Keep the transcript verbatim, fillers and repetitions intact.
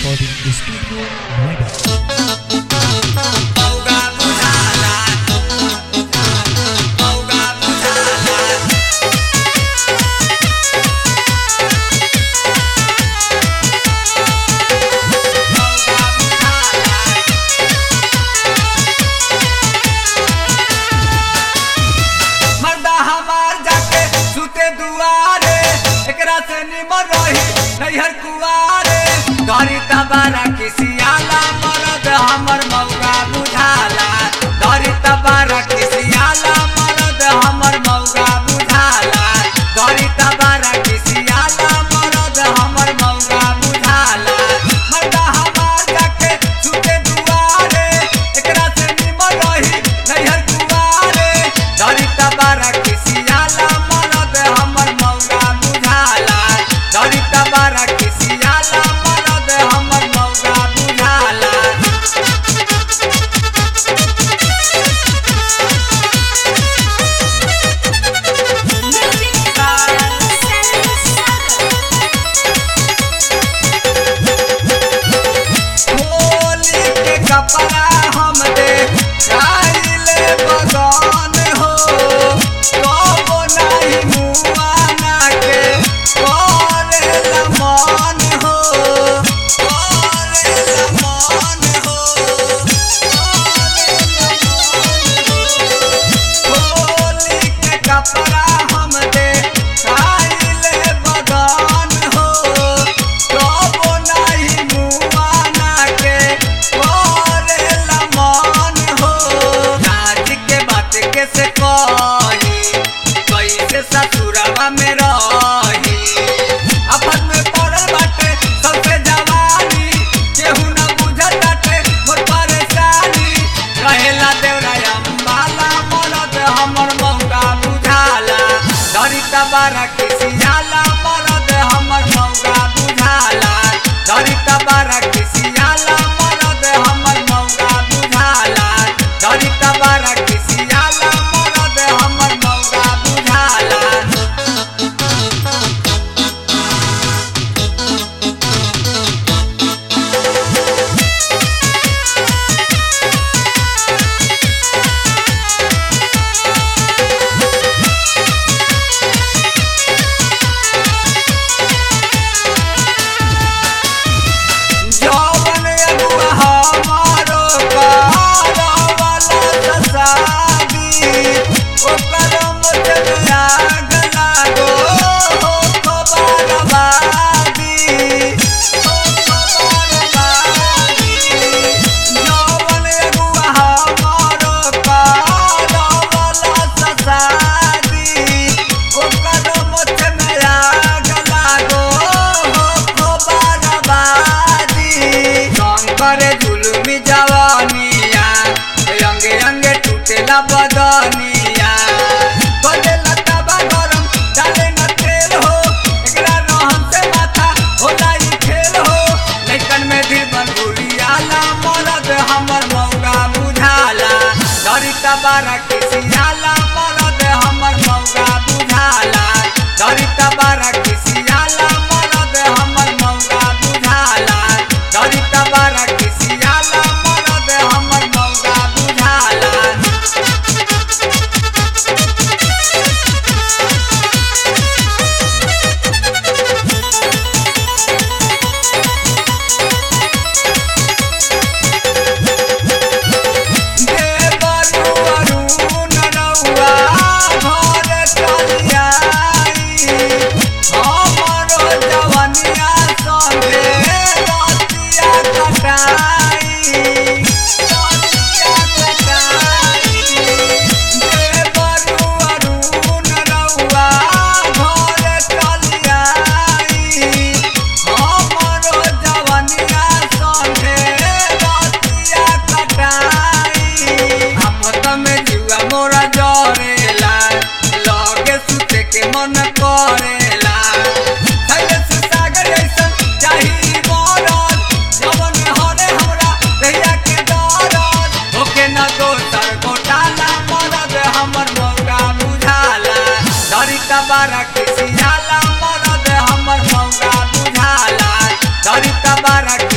Recording Studio Noida। धरी तबारा किसियाला मरद हमर मौगा बुझाला धरी तबारा किसियाला मरद हमर मौगा बुझाला धरी तबारा किसियाला मरद हमर मौगा बुझाला मर्दा हमार जाके सुते दुआरे एकरा से निमन रही नैहर कुआरे धरी तबारा किसियाला मरद हमर मौगा बुझाला धरी तबारा किसियाला हमर मौगा बुझाला। होली के कपड़ा हम दे खाइले बगान हो कबो नहीं मुआ ना के करेला मन हो कपड़ा हम दे खाइले बगान हो कबो नहीं मुआ ना के करेला मन हो नाच के बात के से कही कैसे ससुरवा में रही आफत में पड़ल बाटे सबसे जवानी केहू ना बुझत बाटे मोर परेशानी रहेला देवरा अम्बाला मरद हमर मौगा बुझाला धरी तबारा किसियाला मरद हमर मौगा बुझाला धरी तबारा किसियाला मरद हमर मौगा बुझाला धरी तबारा किसियाला मरद हमर मौगा बुझाला। जौवन अगुआ हमारो करवाला शादी ओकर मुझे आग लागो हो खबरबादी हो खबरबादी जौवन अगुआ हमारो करवाला शादी ओकर मुझे आग लागो हो खबरबादी करे जुलुमी जवानिया अंगे अंगे टूटेला बदनिया बदेला तबा गरम डाले न तेल हो एकरा रहन से माथा होला ई खेल हो लेकिन में दिल बन भूलियाला मरद हमर मौगा बुझाला धरी तबारा किसियाला मरद हमर मौगा बुझाला धरी तबारा किसियाला मरद हमर मौगा बुझाला धरी तबारा किसियाला मरद हमर मौगा बुझाला। देवरू अरुण रउआ घर कलियाई हमरो जवनिया संगे रतिया कटाई रतिया कटाई देवरू अरुण रउआ घर कलियाई हमरो जवनिया संगे रतिया कटाई आफत में जुआ मोरा जरेला लगे सुते के मन करेला थैले से सागर ऐसन चाही मरद जवन हरे हमरा रहिया के दरद ओके न दोसर घोटाला मरद हमर मौगा बुझाला धरी तबारा किसियाला मरद हमर मौगा बुझाला धरी तबारा